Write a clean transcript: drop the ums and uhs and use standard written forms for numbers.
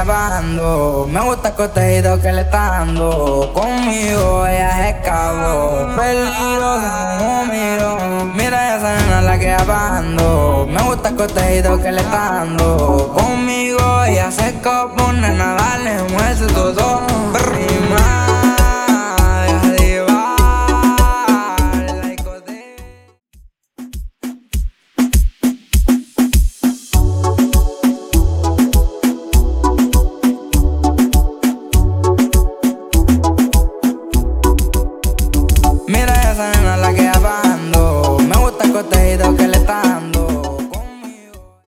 bajando. Me gusta el cotejido que le está dando. Conmigo ella se escapó. Peligrosa como miro. Mira esa nena la que va bajando. Me gusta el cotejido que le está dando. Conmigo ella se escapó. Nena, dale, mueve todo.